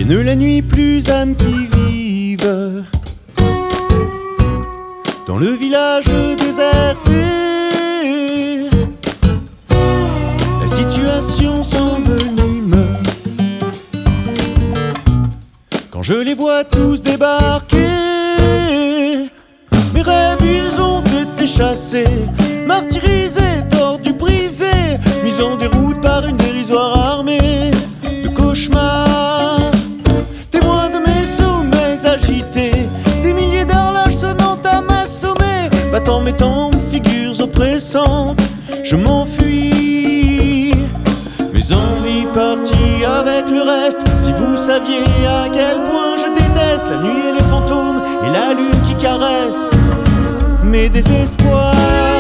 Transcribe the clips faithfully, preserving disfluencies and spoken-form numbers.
Sonne la nuit, plus âmes qui vivent dans le village déserté. La situation s'envenime quand je les vois tous débarquer. Mes rêves, ils ont été chassés, martyrisés, tordus, brisés, mis en déroute par une dérisoire armée de cauchemars. Témoins de mes sommets agités, des milliers d'horloges sonnant à m'assommer, battant mes tempes, figures oppressantes, je m'enfuis. Mes envies parties avec le reste. Si vous saviez à quel point je déteste la nuit et les fantômes et la lune qui caresse mes désespoirs.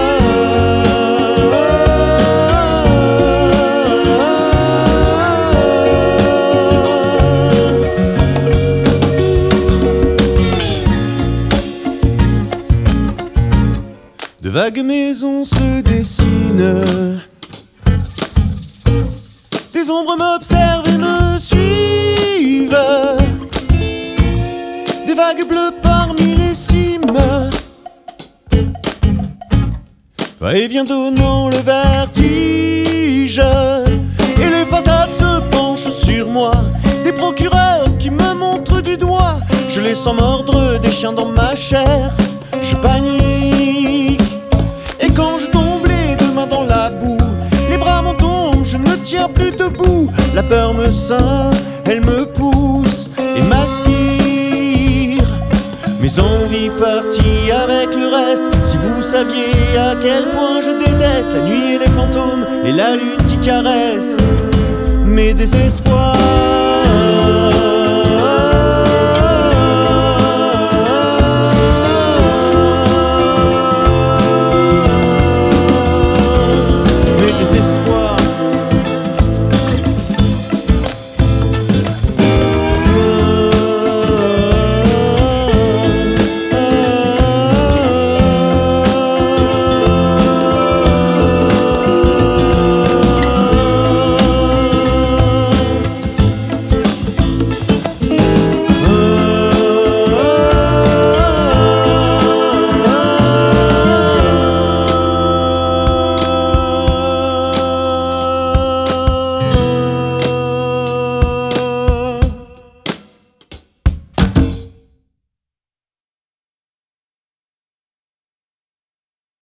De vagues maisons se dessinent, des ombres m'observent et me suivent, des vagues bleues parmi les cimes, va-et-vient donnant le vertige, et les façades se penchent sur moi, des procureurs qui me montrent du doigt. Je les sens mordre des chiens dans ma chair, je panique. Et quand je tombe les deux mains dans la boue, les bras m'en tombent, je ne tiens plus debout. La peur me ceint, elle me pousse et m'aspire. Mes envies parties avec le reste. Si vous saviez à quel point je déteste la nuit et les fantômes et la lune qui caresse mes désespoirs.